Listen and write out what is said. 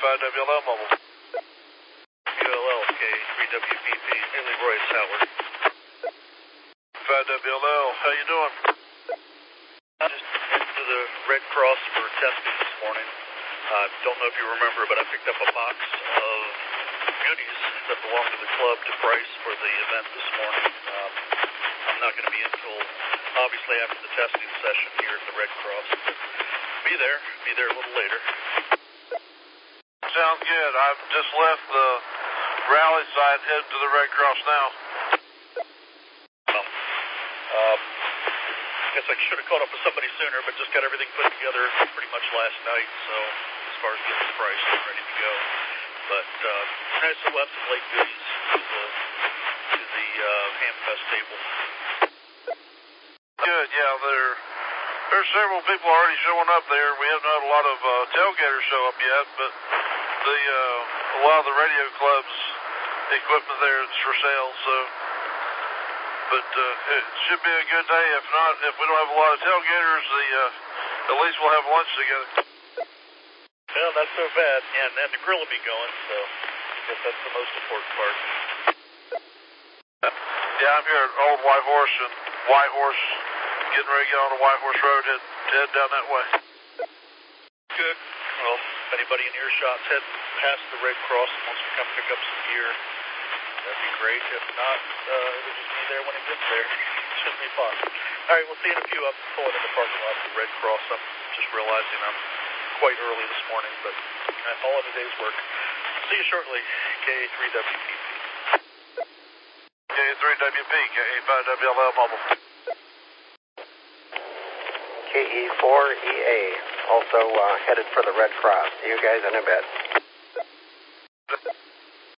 KA5WLL mobile. ULL, K3WPP, Haley Royce, Howard. 5WLL, how you doing? Just headed to the Red Cross for testing this morning. Don't know if you remember, but I picked up a box of goodies that belong to the club to price for the event this morning. I'm not going to be in until, obviously, after the testing session here at the Red Cross. Be there a little later. Sounds good. I've just left the rally site, headed to the Red Cross now. Guess I should have caught up with somebody sooner, but just got everything put together pretty much last night, so as far as getting the price, I'm ready to go. But nice to have some late goodies to the Hamfest table. Good, yeah, there's several people already showing up there. We haven't had a lot of tailgaters show up yet, but a lot of the radio club's equipment there is for sale, so... But it should be a good day. If not, if we don't have a lot of tailgaters, at least we'll have lunch together. Well, not so bad. And the grill will be going, so I guess that's the most important part. Yeah, I'm here at Old White Horse and White Horse, getting ready to get on the White Horse Road, head down that way. Good. Well, if anybody in earshot's heading past the Red Cross and wants to come pick up some gear, that'd be great. If not, it'll just be there when it gets there. Should be fun. All right, we'll see you in a few. I'm pulling in the parking lot of the Red Cross. I'm just realizing I'm quite early this morning, but all of the day's work. See you shortly. KA3WPP. KA3WP, KA5WLL mobile. KE4EA, also headed for the Red Cross. See you guys in a bit.